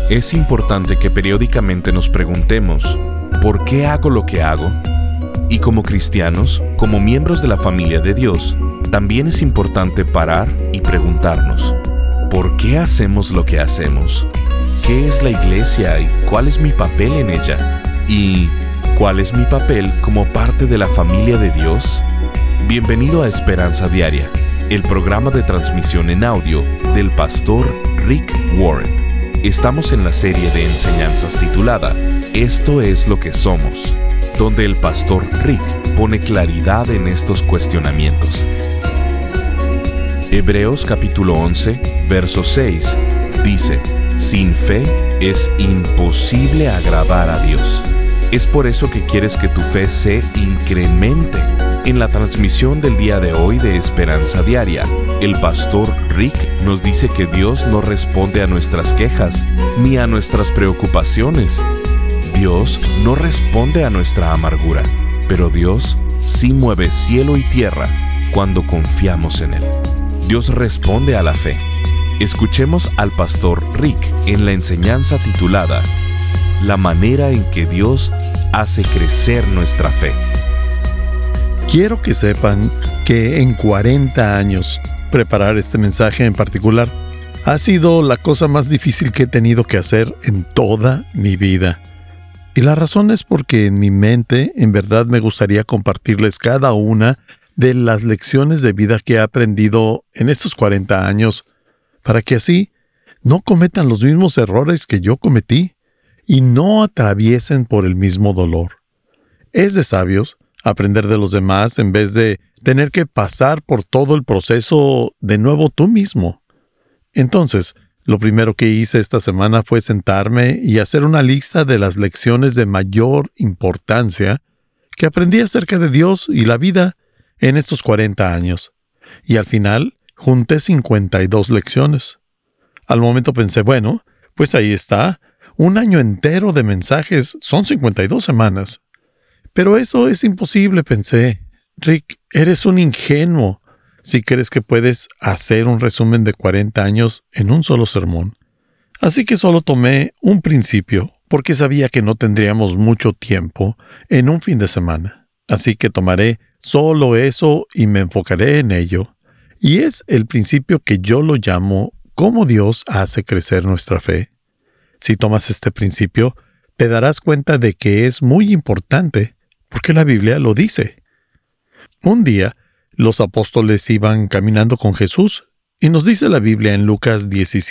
Es importante que periódicamente nos preguntemos, ¿por qué hago lo que hago? Y como cristianos, como miembros de la familia de Dios, también es importante parar y preguntarnos, ¿por qué hacemos lo que hacemos? ¿Qué es la iglesia y cuál es mi papel en ella? ¿Y cuál es mi papel como parte de la familia de Dios? Bienvenido a Esperanza Diaria, el programa de transmisión en audio del pastor Rick Warren. Estamos en la serie de enseñanzas titulada Esto es lo que somos, donde el pastor Rick pone claridad en estos cuestionamientos. Hebreos capítulo 11, verso 6, dice, sin fe es imposible agradar a Dios. Es por eso que quieres que tu fe se incremente. En la transmisión del día de hoy de Esperanza Diaria, el pastor Rick nos dice que Dios no responde a nuestras quejas ni a nuestras preocupaciones. Dios no responde a nuestra amargura, pero Dios sí mueve cielo y tierra cuando confiamos en Él. Dios responde a la fe. Escuchemos al pastor Rick en la enseñanza titulada La manera en que Dios hace crecer nuestra fe. Quiero que sepan que en 40 años, preparar este mensaje en particular ha sido la cosa más difícil que he tenido que hacer en toda mi vida. Y la razón es porque en mi mente, en verdad, me gustaría compartirles cada una de las lecciones de vida que he aprendido en estos 40 años, para que así no cometan los mismos errores que yo cometí y no atraviesen por el mismo dolor. Es de sabios aprender de los demás en vez de tener que pasar por todo el proceso de nuevo tú mismo. Entonces, lo primero que hice esta semana fue sentarme y hacer una lista de las lecciones de mayor importancia que aprendí acerca de Dios y la vida en estos 40 años. Y al final, junté 52 lecciones. Al momento pensé, bueno, pues ahí está, un año entero de mensajes, son 52 semanas. Pero eso es imposible, pensé. Rick, eres un ingenuo si crees que puedes hacer un resumen de 40 años en un solo sermón. Así que solo tomé un principio, porque sabía que no tendríamos mucho tiempo en un fin de semana. Así que tomaré solo eso y me enfocaré en ello. Y es el principio que yo lo llamo cómo Dios hace crecer nuestra fe. Si tomas este principio, te darás cuenta de que es muy importante, porque la Biblia lo dice. Un día, los apóstoles iban caminando con Jesús, y nos dice la Biblia en Lucas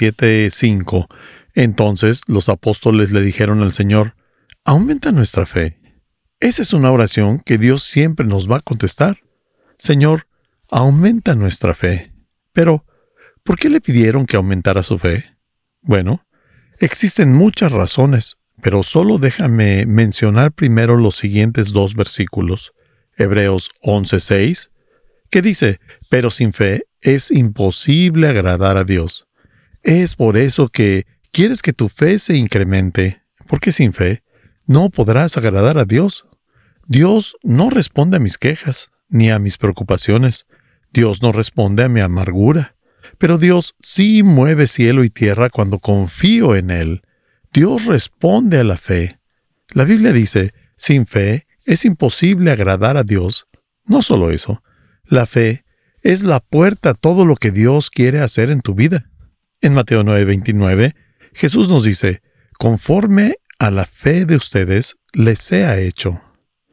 17:5. Entonces, los apóstoles le dijeron al Señor, aumenta nuestra fe. Esa es una oración que Dios siempre nos va a contestar. Señor, aumenta nuestra fe. Pero, ¿por qué le pidieron que aumentara su fe? Bueno, existen muchas razones, pero solo déjame mencionar primero los siguientes 2 versículos. Hebreos 11:6, que dice, pero sin fe es imposible agradar a Dios. Es por eso que quieres que tu fe se incremente, porque sin fe no podrás agradar a Dios. Dios no responde a mis quejas, ni a mis preocupaciones. Dios no responde a mi amargura. Pero Dios sí mueve cielo y tierra cuando confío en Él. Dios responde a la fe. La Biblia dice, sin fe es imposible agradar a Dios. No solo eso, la fe es la puerta a todo lo que Dios quiere hacer en tu vida. En Mateo 9:29, Jesús nos dice, conforme a la fe de ustedes les sea hecho.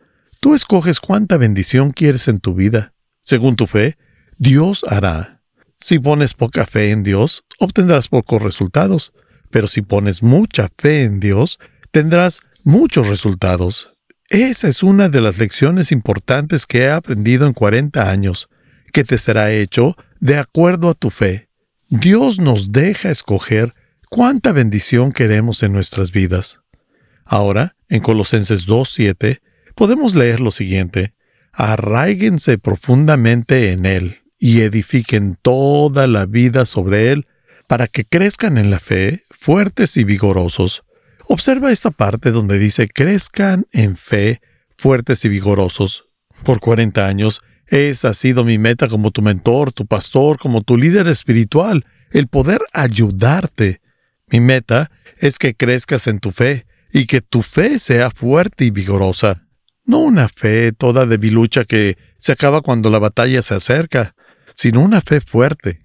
Tú escoges cuánta bendición quieres en tu vida. Según tu fe, Dios hará. Si pones poca fe en Dios, obtendrás pocos resultados. Pero si pones mucha fe en Dios, tendrás muchos resultados. Esa es una de las lecciones importantes que he aprendido en 40 años, que te será hecho de acuerdo a tu fe. Dios nos deja escoger cuánta bendición queremos en nuestras vidas. Ahora, en Colosenses 2:7, podemos leer lo siguiente: arráiguense profundamente en Él y edifiquen toda la vida sobre Él, para que crezcan en la fe, fuertes y vigorosos. Observa esta parte donde dice crezcan en fe, fuertes y vigorosos. Por 40 años, esa ha sido mi meta como tu mentor, tu pastor, como tu líder espiritual, el poder ayudarte. Mi meta es que crezcas en tu fe y que tu fe sea fuerte y vigorosa. No una fe toda debilucha que se acaba cuando la batalla se acerca, sino una fe fuerte.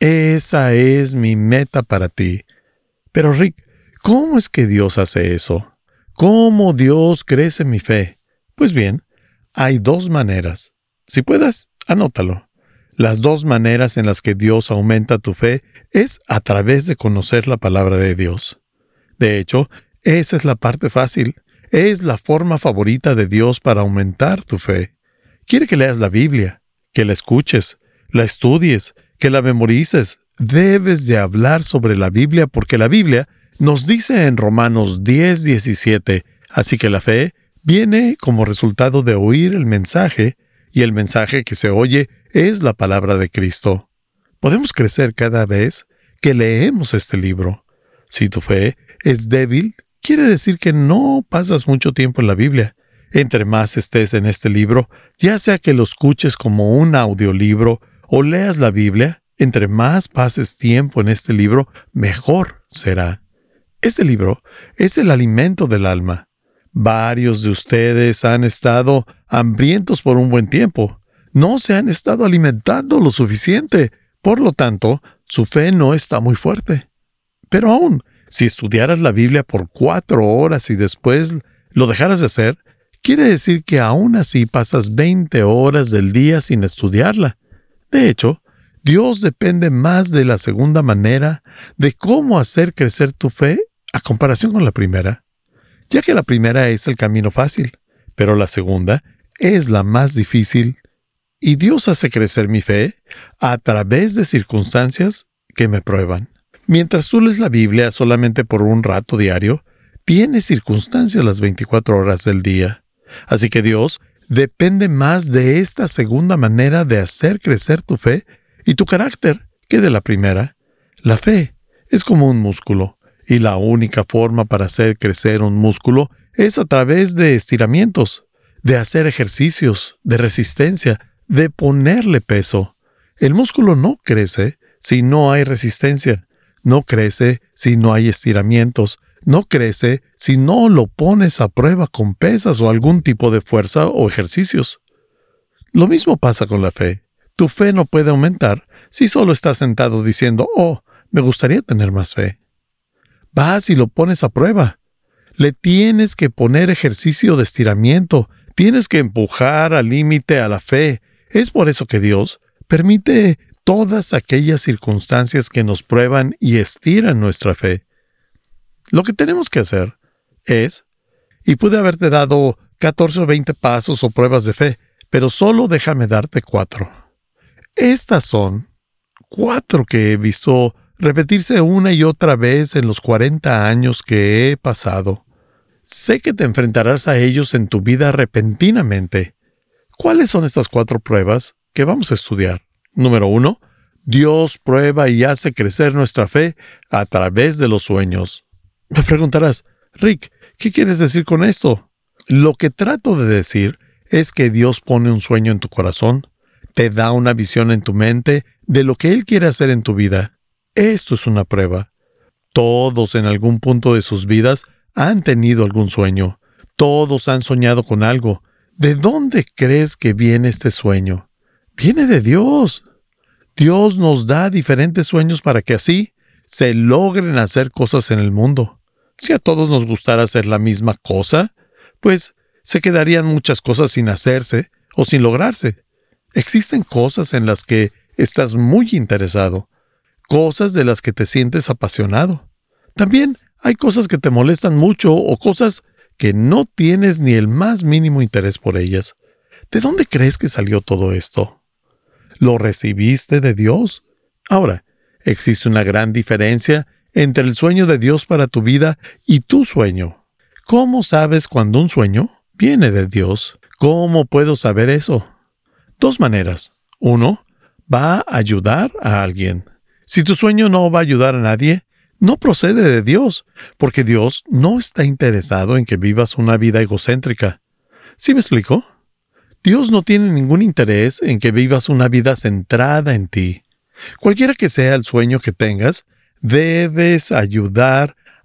Esa es mi meta para ti. Pero Rick, ¿cómo es que Dios hace eso? ¿Cómo Dios crece mi fe? Pues bien, hay dos maneras. Si puedes, anótalo. Las dos maneras en las que Dios aumenta tu fe es a través de conocer la palabra de Dios. De hecho, esa es la parte fácil. Es la forma favorita de Dios para aumentar tu fe. Quiere que leas la Biblia, que la escuches, la estudies, que la memorices. Debes de hablar sobre la Biblia porque la Biblia nos dice en Romanos 10:17, así que la fe viene como resultado de oír el mensaje, y el mensaje que se oye es la palabra de Cristo. Podemos crecer cada vez que leemos este libro. Si tu fe es débil, quiere decir que no pasas mucho tiempo en la Biblia. Entre más estés en este libro, ya sea que lo escuches como un audiolibro o leas la Biblia, entre más pases tiempo en este libro, mejor será. Este libro es el alimento del alma. Varios de ustedes han estado hambrientos por un buen tiempo. No se han estado alimentando lo suficiente. Por lo tanto, su fe no está muy fuerte. Pero aún, si estudiaras la Biblia por 4 horas y después lo dejaras de hacer, quiere decir que aún así pasas 20 horas del día sin estudiarla. De hecho, Dios depende más de la segunda manera de cómo hacer crecer tu fe a comparación con la primera, ya que la primera es el camino fácil, pero la segunda es la más difícil, y Dios hace crecer mi fe a través de circunstancias que me prueban. Mientras tú lees la Biblia solamente por un rato diario, tienes circunstancias las 24 horas del día. Así que Dios depende más de esta segunda manera de hacer crecer tu fe y tu carácter que de la primera. La fe es como un músculo, y la única forma para hacer crecer un músculo es a través de estiramientos, de hacer ejercicios, de resistencia, de ponerle peso. El músculo no crece si no hay resistencia, no crece si no hay estiramientos, no crece si no lo pones a prueba con pesas o algún tipo de fuerza o ejercicios. Lo mismo pasa con la fe. Tu fe no puede aumentar si solo estás sentado diciendo, «Oh, me gustaría tener más fe». Vas y lo pones a prueba. Le tienes que poner ejercicio de estiramiento. Tienes que empujar al límite a la fe. Es por eso que Dios permite todas aquellas circunstancias que nos prueban y estiran nuestra fe. Lo que tenemos que hacer es, y pude haberte dado 14 o 20 pasos o pruebas de fe, pero solo déjame darte 4. Estas son 4 que he visto repetirse una y otra vez en los 40 años que he pasado. Sé que te enfrentarás a ellos en tu vida repentinamente. ¿Cuáles son estas 4 pruebas que vamos a estudiar? Número 1. Dios prueba y hace crecer nuestra fe a través de los sueños. Me preguntarás, Rick, ¿qué quieres decir con esto? Lo que trato de decir es que Dios pone un sueño en tu corazón, te da una visión en tu mente de lo que Él quiere hacer en tu vida. Esto es una prueba. Todos en algún punto de sus vidas han tenido algún sueño. Todos han soñado con algo. ¿De dónde crees que viene este sueño? Viene de Dios. Dios nos da diferentes sueños para que así se logren hacer cosas en el mundo. Si a todos nos gustara hacer la misma cosa, pues se quedarían muchas cosas sin hacerse o sin lograrse. Existen cosas en las que estás muy interesado, cosas de las que te sientes apasionado. También hay cosas que te molestan mucho o cosas que no tienes ni el más mínimo interés por ellas. ¿De dónde crees que salió todo esto? ¿Lo recibiste de Dios? Ahora, existe una gran diferencia entre el sueño de Dios para tu vida y tu sueño. ¿Cómo sabes cuando un sueño viene de Dios? ¿Cómo puedo saber eso? 2 maneras. 1, va a ayudar a alguien. Si tu sueño no va a ayudar a nadie, no procede de Dios, porque Dios no está interesado en que vivas una vida egocéntrica. ¿Sí me explico? Dios no tiene ningún interés en que vivas una vida centrada en ti. Cualquiera que sea el sueño que tengas, debes ayudar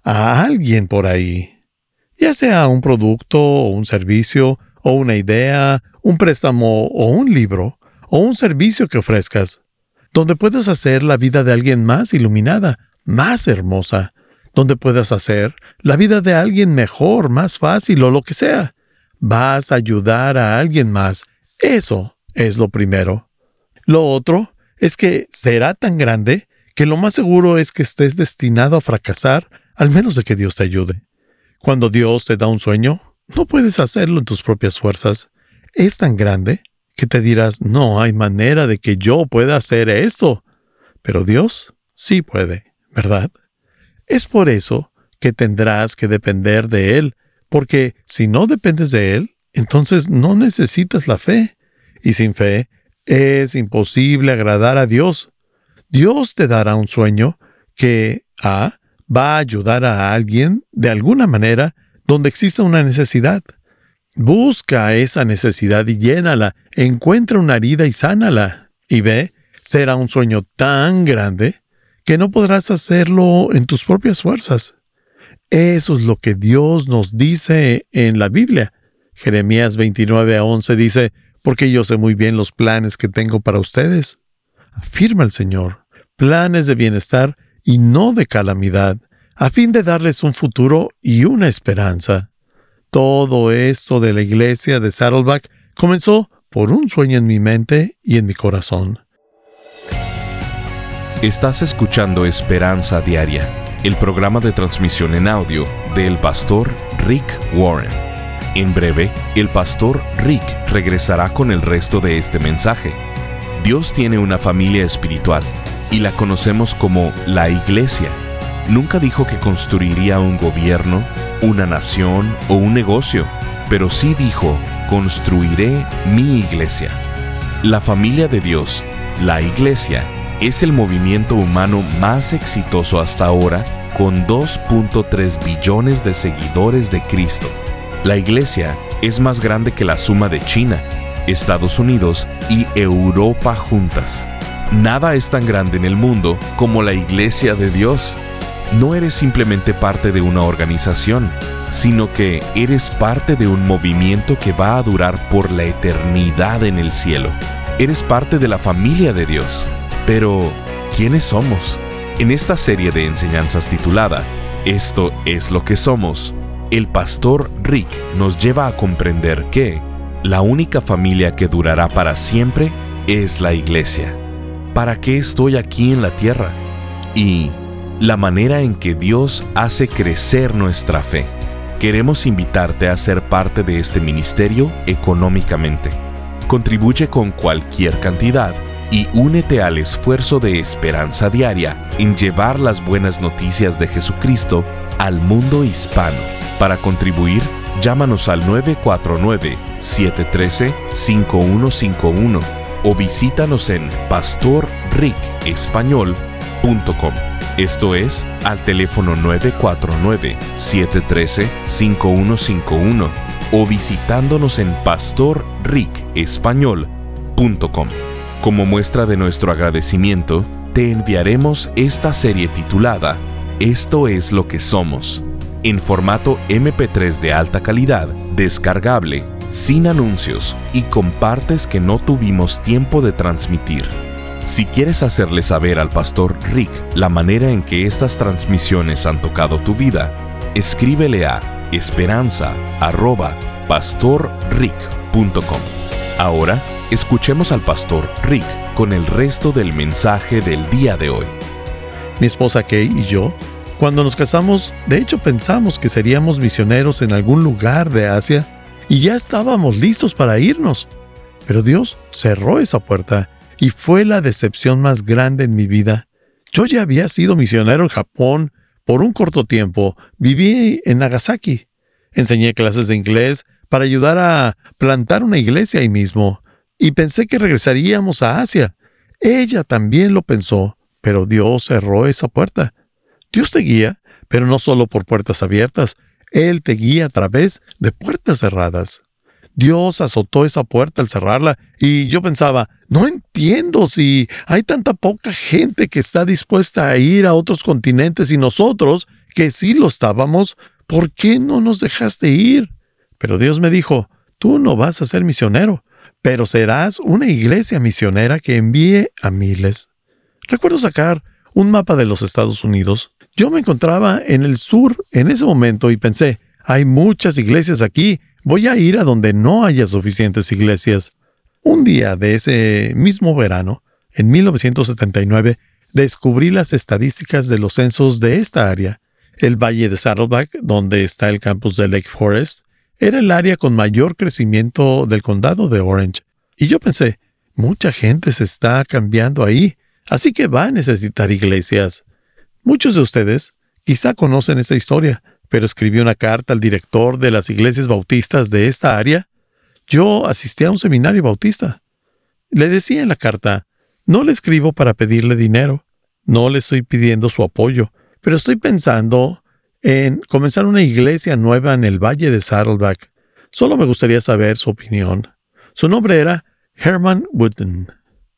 a alguien por ahí, ya sea un producto o un servicio o una idea, un préstamo o un libro o un servicio que ofrezcas, donde puedas hacer la vida de alguien más iluminada, más hermosa, donde puedas hacer la vida de alguien mejor, más fácil o lo que sea. Vas a ayudar a alguien más. Eso es lo primero. Lo otro es que será tan grande que lo más seguro es que estés destinado a fracasar, al menos de que Dios te ayude. Cuando Dios te da un sueño, no puedes hacerlo en tus propias fuerzas. Es tan grande que te dirás, no hay manera de que yo pueda hacer esto. Pero Dios sí puede, ¿verdad? Es por eso que tendrás que depender de Él, porque si no dependes de Él, entonces no necesitas la fe. Y sin fe es imposible agradar a Dios. Dios te dará un sueño que va a ayudar a alguien de alguna manera donde exista una necesidad. Busca esa necesidad y llénala. Encuentra una herida y sánala. Y será un sueño tan grande que no podrás hacerlo en tus propias fuerzas. Eso es lo que Dios nos dice en la Biblia. Jeremías 29:11 dice, porque yo sé muy bien los planes que tengo para ustedes. Afirma el Señor, planes de bienestar y no de calamidad, a fin de darles un futuro y una esperanza. Todo esto de la iglesia de Saddleback comenzó por un sueño en mi mente y en mi corazón. Estás escuchando Esperanza Diaria, el programa de transmisión en audio del pastor Rick Warren. En breve, el pastor Rick regresará con el resto de este mensaje. Dios tiene una familia espiritual y la conocemos como la Iglesia. Nunca dijo que construiría un gobierno, una nación o un negocio, pero sí dijo, construiré mi iglesia. La familia de Dios, la Iglesia, es el movimiento humano más exitoso hasta ahora, con 2.3 billones de seguidores de Cristo. La Iglesia es más grande que la suma de China, Estados Unidos y Europa juntas. Nada es tan grande en el mundo como la Iglesia de Dios. No eres simplemente parte de una organización, sino que eres parte de un movimiento que va a durar por la eternidad en el cielo. Eres parte de la familia de Dios. Pero, ¿quiénes somos? En esta serie de enseñanzas titulada Esto es lo que somos, el pastor Rick nos lleva a comprender que la única familia que durará para siempre es la Iglesia. ¿Para qué estoy aquí en la tierra? Y la manera en que Dios hace crecer nuestra fe. Queremos invitarte a ser parte de este ministerio económicamente. Contribuye con cualquier cantidad y únete al esfuerzo de Esperanza Diaria en llevar las buenas noticias de Jesucristo al mundo hispano. Para contribuir, llámanos al 949-713-5151 o visítanos en pastorricespañol.com. Esto es, al teléfono 949-713-5151 o visitándonos en pastorricespañol.com. Como muestra de nuestro agradecimiento, te enviaremos esta serie titulada Esto es lo que somos, en formato MP3 de alta calidad, descargable, sin anuncios y con partes que no tuvimos tiempo de transmitir. Si quieres hacerle saber al pastor Rick la manera en que estas transmisiones han tocado tu vida, escríbele a esperanza@pastorrick.com. Ahora, escuchemos al pastor Rick con el resto del mensaje del día de hoy. Mi esposa Kay y yo, cuando nos casamos, de hecho pensamos que seríamos misioneros en algún lugar de Asia y ya estábamos listos para irnos. Pero Dios cerró esa puerta y fue la decepción más grande en mi vida. Yo ya había sido misionero en Japón por un corto tiempo. Viví en Nagasaki. Enseñé clases de inglés para ayudar a plantar una iglesia ahí mismo. Y pensé que regresaríamos a Asia. Ella también lo pensó, pero Dios cerró esa puerta. Dios te guía, pero no solo por puertas abiertas. Él te guía a través de puertas cerradas. Dios azotó esa puerta al cerrarla y yo pensaba, no entiendo si hay tanta poca gente que está dispuesta a ir a otros continentes y nosotros, que sí lo estábamos, ¿por qué no nos dejaste ir? Pero Dios me dijo, tú no vas a ser misionero, pero serás una iglesia misionera que envíe a miles. Recuerdo sacar un mapa de los Estados Unidos. Yo me encontraba en el sur en ese momento y pensé, hay muchas iglesias aquí, voy a ir a donde no haya suficientes iglesias. Un día de ese mismo verano, en 1979, descubrí las estadísticas de los censos de esta área. El Valle de Saddleback, donde está el campus de Lake Forest, era el área con mayor crecimiento del condado de Orange. Y yo pensé, mucha gente se está cambiando ahí, así que va a necesitar iglesias. Muchos de ustedes quizá conocen esta historia, pero escribí una carta al director de las iglesias bautistas de esta área. Yo asistí a un seminario bautista. Le decía en la carta, no le escribo para pedirle dinero, no le estoy pidiendo su apoyo, pero estoy pensando en comenzar una iglesia nueva en el Valle de Saddleback. Solo me gustaría saber su opinión. Su nombre era Herman Wooden.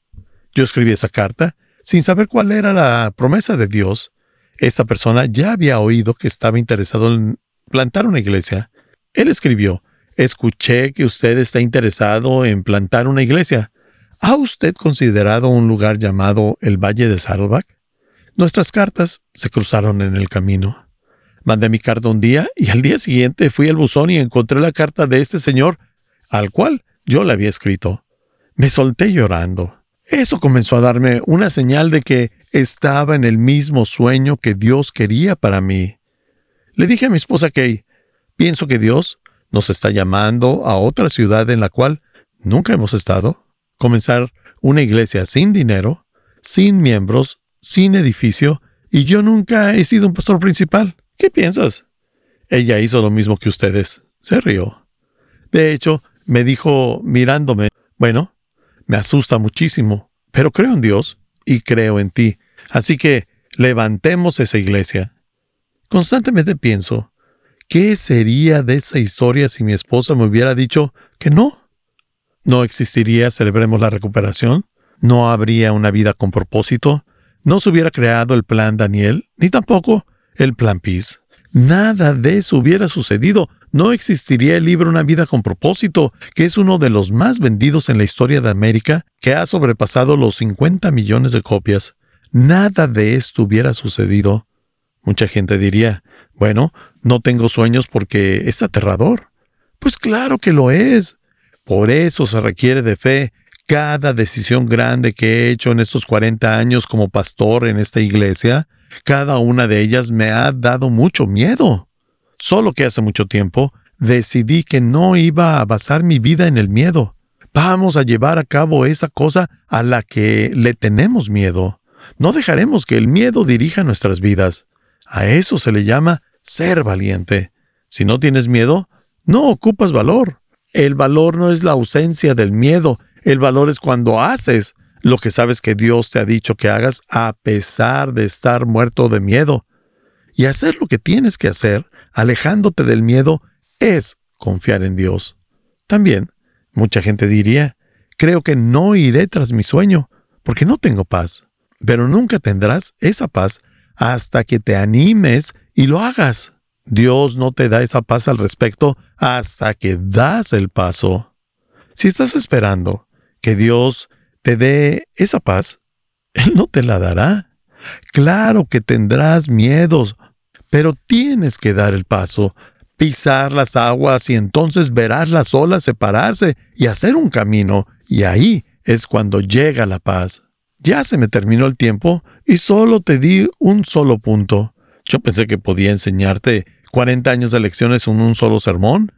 Yo escribí esa carta sin saber cuál era la promesa de Dios. Esta persona ya había oído que estaba interesado en plantar una iglesia. Él escribió, escuché que usted está interesado en plantar una iglesia. ¿Ha usted considerado un lugar llamado el Valle de Saddleback? Nuestras cartas se cruzaron en el camino. Mandé mi carta un día y al día siguiente fui al buzón y encontré la carta de este señor, al cual yo le había escrito. Me solté llorando. Eso comenzó a darme una señal de que estaba en el mismo sueño que Dios quería para mí. Le dije a mi esposa Kay, pienso que Dios nos está llamando a otra ciudad en la cual nunca hemos estado, comenzar una iglesia sin dinero, sin miembros, sin edificio, y yo nunca he sido un pastor principal. ¿Qué piensas? Ella hizo lo mismo que ustedes. Se rió. De hecho, me dijo mirándome, bueno, me asusta muchísimo, pero creo en Dios y creo en ti. Así que levantemos esa iglesia. Constantemente pienso, ¿qué sería de esa historia si mi esposa me hubiera dicho que no? ¿No existiría Celebremos la Recuperación? ¿No habría una vida con propósito? ¿No se hubiera creado el Plan Daniel? Ni tampoco el Plan Peace. Nada de eso hubiera sucedido. No existiría el libro Una vida con propósito, que es uno de los más vendidos en la historia de América, que ha sobrepasado los 50 millones de copias. Nada de esto hubiera sucedido. Mucha gente diría, bueno, no tengo sueños porque es aterrador. Pues claro que lo es. Por eso se requiere de fe. Cada decisión grande que he hecho en estos 40 años como pastor en esta iglesia, cada una de ellas me ha dado mucho miedo. Solo que hace mucho tiempo decidí que no iba a basar mi vida en el miedo. Vamos a llevar a cabo esa cosa a la que le tenemos miedo. No dejaremos que el miedo dirija nuestras vidas. A eso se le llama ser valiente. Si no tienes miedo, no ocupas valor. El valor no es la ausencia del miedo. El valor es cuando haces lo que sabes que Dios te ha dicho que hagas a pesar de estar muerto de miedo. Y hacer lo que tienes que hacer, alejándote del miedo, es confiar en Dios. También, mucha gente diría, creo que no iré tras mi sueño, porque no tengo paz. Pero nunca tendrás esa paz hasta que te animes y lo hagas. Dios no te da esa paz al respecto hasta que das el paso. Si estás esperando que Dios te dé esa paz, Él no te la dará. Claro que tendrás miedos, pero tienes que dar el paso, pisar las aguas y entonces verás las olas separarse y hacer un camino, y ahí es cuando llega la paz. Ya se me terminó el tiempo y solo te di un solo punto. Yo pensé que podía enseñarte 40 años de lecciones en un solo sermón.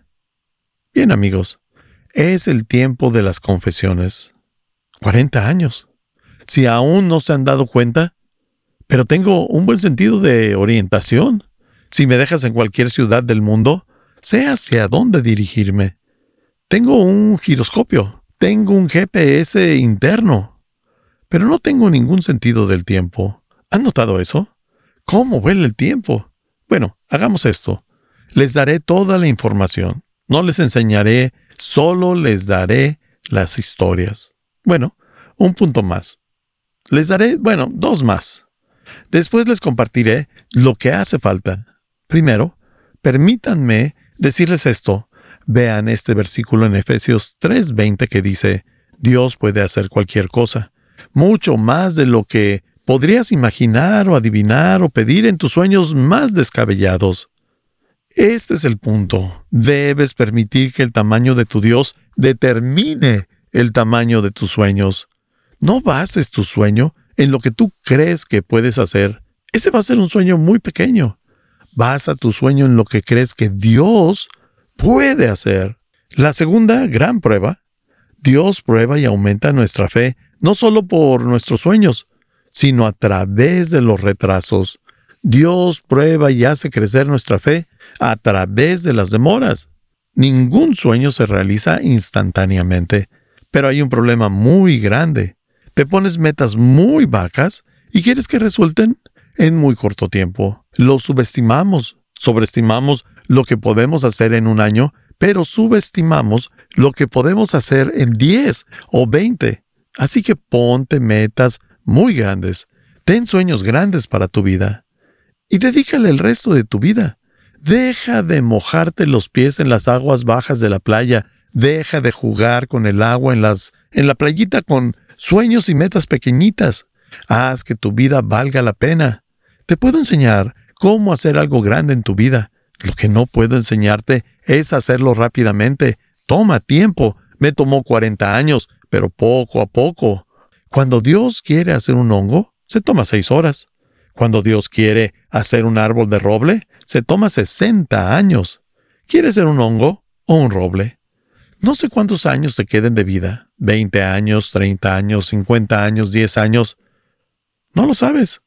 Bien, amigos, es el tiempo de las confesiones. 40 años. Si aún no se han dado cuenta, pero tengo un buen sentido de orientación. Si me dejas en cualquier ciudad del mundo, sé hacia dónde dirigirme. Tengo un giroscopio, tengo un GPS interno, pero no tengo ningún sentido del tiempo. ¿Han notado eso? ¿Cómo vuela el tiempo? Bueno, hagamos esto. Les daré toda la información. No les enseñaré Solo les daré las historias. Bueno, un punto más. Les daré, dos más. Después les compartiré lo que hace falta. Primero, permítanme decirles esto. Vean este versículo en Efesios 3:20 que dice, Dios puede hacer cualquier cosa, mucho más de lo que podrías imaginar o adivinar o pedir en tus sueños más descabellados. Este es el punto. Debes permitir que el tamaño de tu Dios determine el tamaño de tus sueños. No bases tu sueño en lo que tú crees que puedes hacer. Ese va a ser un sueño muy pequeño. Basa tu sueño en lo que crees que Dios puede hacer. La segunda gran prueba, Dios prueba y aumenta nuestra fe, no solo por nuestros sueños, sino a través de los retrasos. Dios prueba y hace crecer nuestra fe a través de las demoras. Ningún sueño se realiza instantáneamente, pero hay un problema muy grande. Te pones metas muy bajas y quieres que resulten en muy corto tiempo. Lo subestimamos, sobreestimamos lo que podemos hacer en un año, pero subestimamos lo que podemos hacer en 10 o 20. Así que ponte metas muy grandes. Ten sueños grandes para tu vida. Y dedícale el resto de tu vida. Deja de mojarte los pies en las aguas bajas de la playa. Deja de jugar con el agua en la playita con sueños y metas pequeñitas. Haz que tu vida valga la pena. Te puedo enseñar cómo hacer algo grande en tu vida. Lo que no puedo enseñarte es hacerlo rápidamente. Toma tiempo. Me tomó 40 años, pero poco a poco. Cuando Dios quiere hacer un hongo, se toma 6 horas. Cuando Dios quiere hacer un árbol de roble, se toma 60 años. ¿Quieres ser un hongo o un roble? No sé cuántos años te queden de vida. 20 años, 30 años, 50 años, 10 años. No lo sabes.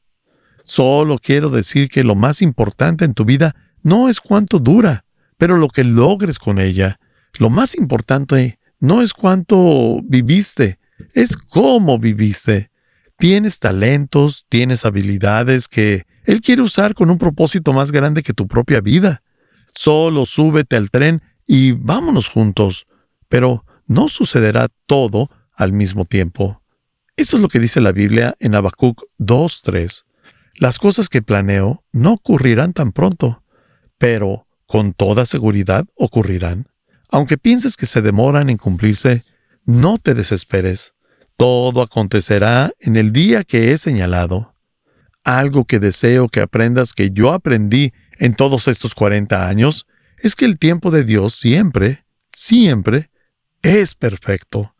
Solo quiero decir que lo más importante en tu vida no es cuánto dura, pero lo que logres con ella. Lo más importante no es cuánto viviste, es cómo viviste. Tienes talentos, tienes habilidades que Él quiere usar con un propósito más grande que tu propia vida. Solo súbete al tren y vámonos juntos. Pero no sucederá todo al mismo tiempo. Eso es lo que dice la Biblia en Habacuc 2:3. Las cosas que planeo no ocurrirán tan pronto, pero con toda seguridad ocurrirán. Aunque pienses que se demoran en cumplirse, no te desesperes. Todo acontecerá en el día que he señalado. Algo que deseo que aprendas que yo aprendí en todos estos 40 años es que el tiempo de Dios siempre, siempre es perfecto.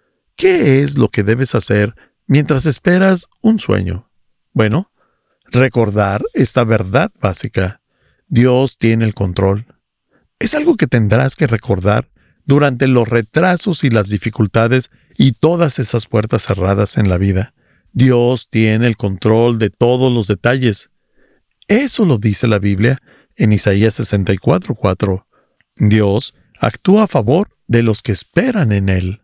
¿Qué es lo que debes hacer mientras esperas un sueño? Bueno, recordar esta verdad básica. Dios tiene el control. Es algo que tendrás que recordar durante los retrasos y las dificultades y todas esas puertas cerradas en la vida. Dios tiene el control de todos los detalles. Eso lo dice la Biblia en Isaías 64:4. Dios actúa a favor de los que esperan en Él.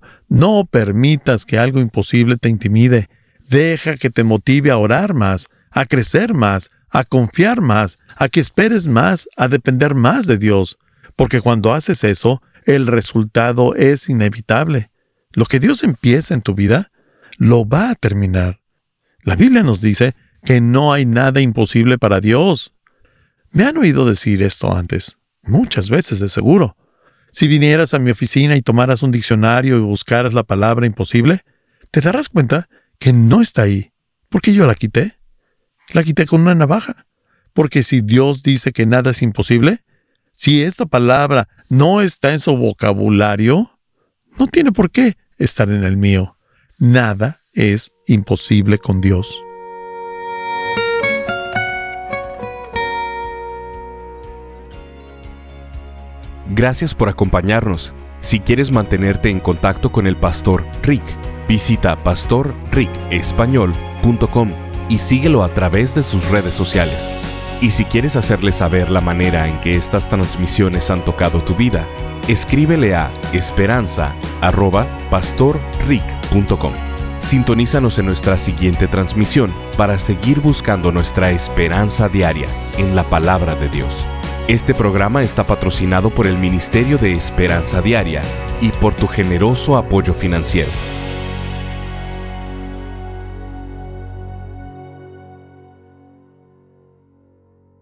No permitas que algo imposible te intimide. Deja que te motive a orar más, a crecer más, a confiar más, a que esperes más, a depender más de Dios. Porque cuando haces eso, el resultado es inevitable. Lo que Dios empieza en tu vida, lo va a terminar. La Biblia nos dice que no hay nada imposible para Dios. Me han oído decir esto antes, muchas veces de seguro. Si vinieras a mi oficina y tomaras un diccionario y buscaras la palabra imposible, te darás cuenta que no está ahí. ¿Por qué yo la quité? La quité con una navaja. Porque si Dios dice que nada es imposible, si esta palabra no está en su vocabulario, no tiene por qué estar en el mío. Nada es imposible con Dios. Gracias por acompañarnos. Si quieres mantenerte en contacto con el Pastor Rick, visita pastorricespañol.com y síguelo a través de sus redes sociales. Y si quieres hacerle saber la manera en que estas transmisiones han tocado tu vida, escríbele a esperanza@pastorrick.com. Sintonízanos en nuestra siguiente transmisión para seguir buscando nuestra esperanza diaria en la palabra de Dios. Este programa está patrocinado por el Ministerio de Esperanza Diaria y por tu generoso apoyo financiero.